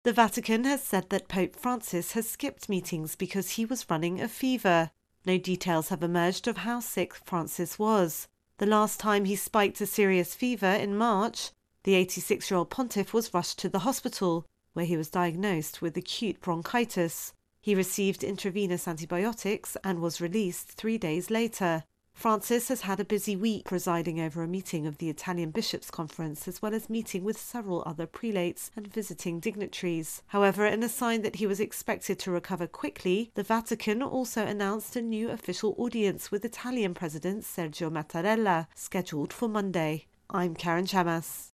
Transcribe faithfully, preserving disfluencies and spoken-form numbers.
The Vatican has said that Pope Francis has skipped meetings because he was running a fever. No details have emerged of how sick Francis was. The last time he spiked a serious fever in March, the eighty-six-year-old pontiff was rushed to the hospital, where he was diagnosed with acute bronchitis. He received intravenous antibiotics and was released three days later. Francis has had a busy week presiding over a meeting of the Italian Bishops' Conference, as well as meeting with several other prelates and visiting dignitaries. However, in a sign that he was expected to recover quickly, the Vatican also announced a new official audience with Italian President Sergio Mattarella, scheduled for Monday. I'm Karen Chamas.